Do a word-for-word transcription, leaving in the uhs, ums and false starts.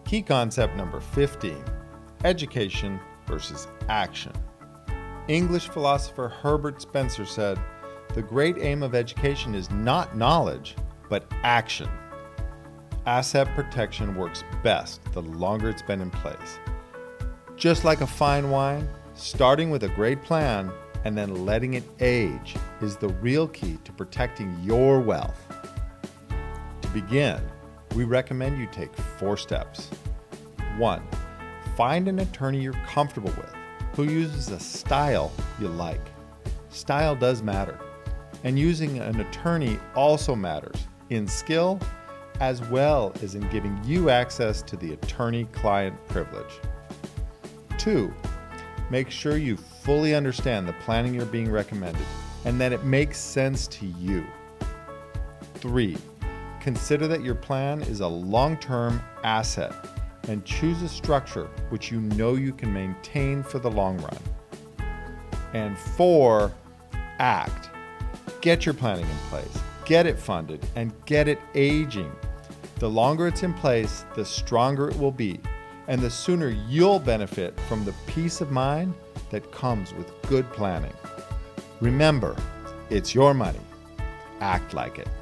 Key concept number fifteen, education versus action. English philosopher Herbert Spencer said, "The great aim of education is not knowledge, but action." Asset protection works best the longer it's been in place. Just like a fine wine, starting with a great plan and then letting it age is the real key to protecting your wealth. To begin, we recommend you take four steps. One, find an attorney you're comfortable with who uses a style you like. Style does matter, and using an attorney also matters in skill as well as in giving you access to the attorney-client privilege. Two, make sure you fully understand the planning you're being recommended and that it makes sense to you. Three, consider that your plan is a long-term asset and choose a structure which you know you can maintain for the long run. And four, act. Get your planning in place, get it funded, and get it aging. The longer it's in place, the stronger it will be, and the sooner you'll benefit from the peace of mind that comes with good planning. Remember, it's your money. Act like it.